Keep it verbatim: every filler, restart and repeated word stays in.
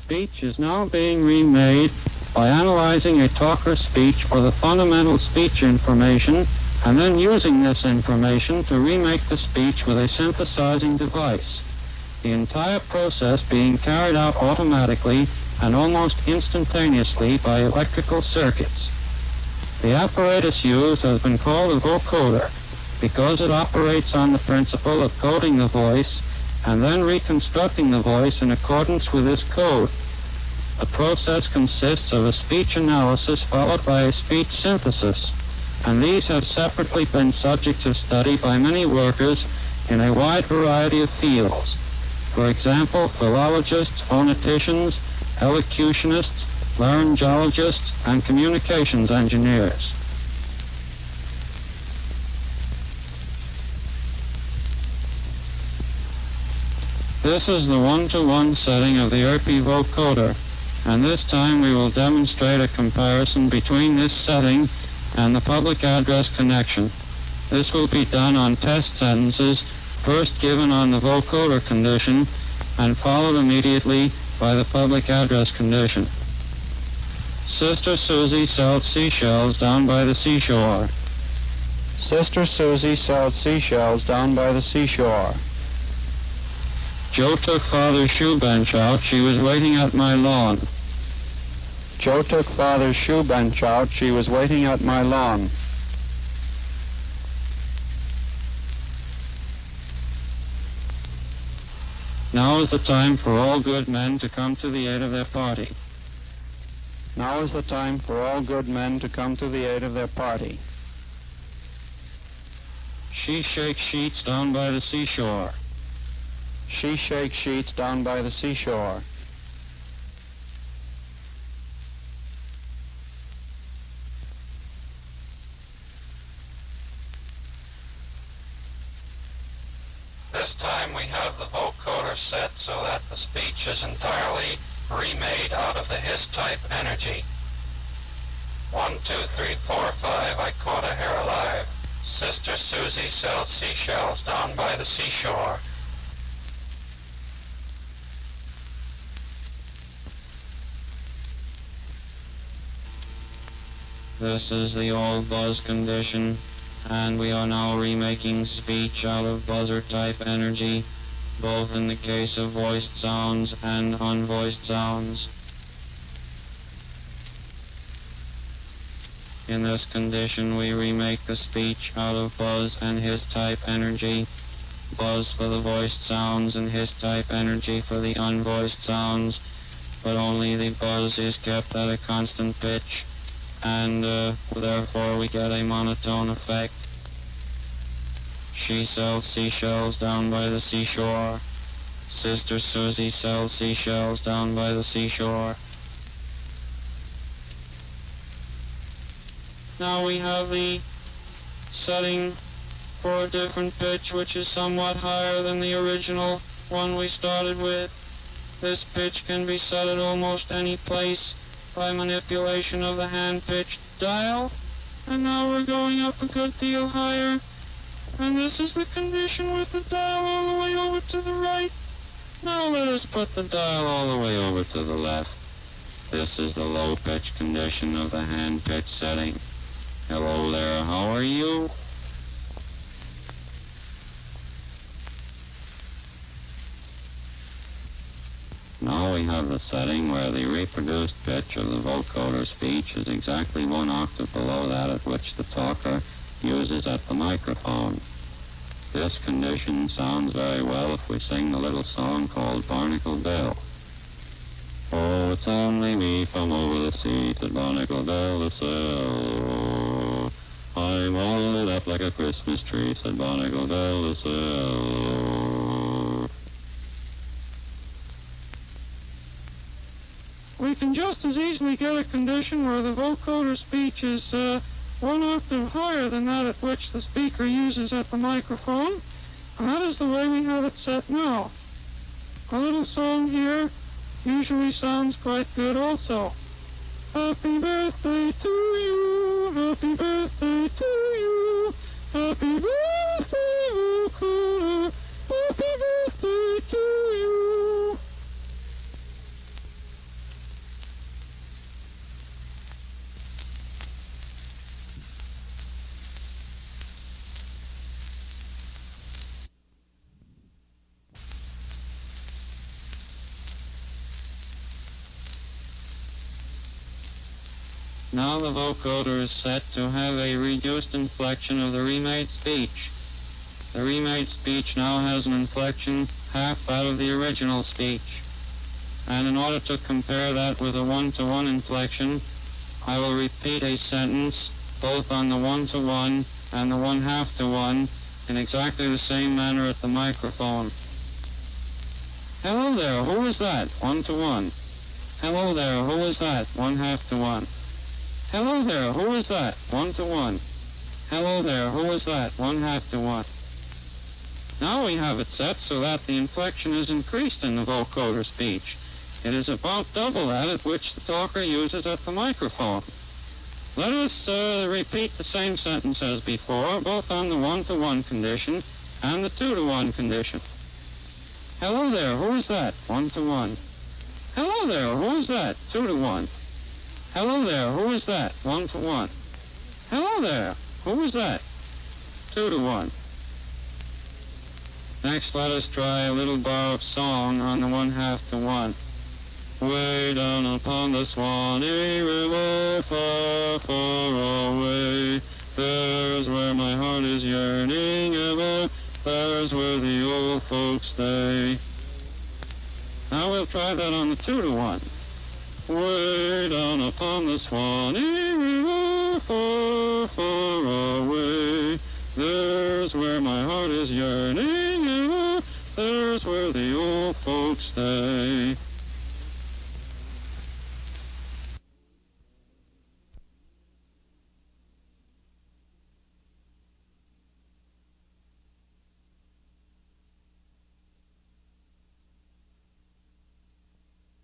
speech is now being remade by analyzing a talker's speech for the fundamental speech information and then using this information to remake the speech with a synthesizing device. The entire process being carried out automatically and almost instantaneously by electrical circuits. The apparatus used has been called a vocoder because it operates on the principle of coding the voice and then reconstructing the voice in accordance with this code. The process consists of a speech analysis followed by a speech synthesis, and these have separately been subjects of study by many workers in a wide variety of fields. For example, philologists, phoneticians, elocutionists, laryngologists, and communications engineers. This is the one-to-one setting of the E R P I vocoder, and this time we will demonstrate a comparison between this setting and the public address connection. This will be done on test sentences first given on the vocoder condition and followed immediately by the public address condition. Sister Susie sells seashells down by the seashore. Sister Susie sells seashells down by the seashore. Joe took Father's shoe bench out. She was waiting at my lawn. Joe took Father's shoe bench out. She was waiting at my lawn. Now is the time for all good men to come to the aid of their party. Now is the time for all good men to come to the aid of their party. She shakes sheets down by the seashore. She shakes sheets down by the seashore. This time we have the vocoder set so that the speech is entirely remade out of the hiss-type energy. One, two, three, four, five, I caught a hare alive. Sister Susie sells seashells down by the seashore. This is the old buzz condition, and we are now remaking speech out of buzzer-type energy, both in the case of voiced sounds and unvoiced sounds. In this condition, we remake the speech out of buzz and hiss-type energy, buzz for the voiced sounds and hiss-type energy for the unvoiced sounds, but only the buzz is kept at a constant pitch, and uh, therefore we get a monotone effect. She sells seashells down by the seashore. Sister Susie sells seashells down by the seashore. Now we have the setting for a different pitch, which is somewhat higher than the original one we started with. This pitch can be set at almost any place by manipulation of the hand-pitched dial. And now we're going up a good deal higher. And this is the condition with the dial all the way over to the right. Now let us put the dial all the way over to the left. This is the low-pitch condition of the hand-pitch setting. Hello there, how are you? Now we have the setting where the reproduced pitch of the vocoder speech is exactly one octave below that at which the talker uses at the microphone. This condition sounds very well if we sing the little song called Barnacle Bill. Oh, it's only me from over the sea, said Barnacle Bill to sail. I'm all lit up like a Christmas tree, said Barnacle Bill to sail. We can just as easily get a condition where the vocoder speech is uh, one octave higher than that at which the speaker uses at the microphone, and that is the way we have it set now. A little song here usually sounds quite good also. Happy birthday to you, happy birthday to you, happy birthday vocoder, happy birthday to you. Now the vocoder is set to have a reduced inflection of the remade speech. The remade speech now has an inflection half that of the original speech. And in order to compare that with a one-to-one inflection, I will repeat a sentence both on the one-to-one and the one-half-to-one in exactly the same manner at the microphone. Hello there, who is that? One-to-one. Hello there, who is that? One-half-to-one. Hello there, who is that? One-to-one. Hello there, who is that? One-half-to-one. Now we have it set so that the inflection is increased in the vocoder speech. It is about double that at which the talker uses at the microphone. Let us uh, repeat the same sentence as before, both on the one-to-one condition and the two-to-one condition. Hello there, who is that? One-to-one. Hello there, who is that? Two-to-one. Hello there, who is that? One-to-one. Hello there, who is that? Two-to-one. Next, let us try a little bar of song on the one-half-to-one. Way down upon the Swanee River, far, far away, there's where my heart is yearning ever, there's where the old folks stay. Now we'll try that on the two-to-one. Way down upon the Swanee River, far, far away, there's where my heart is yearning ever, there's where the old folks stay.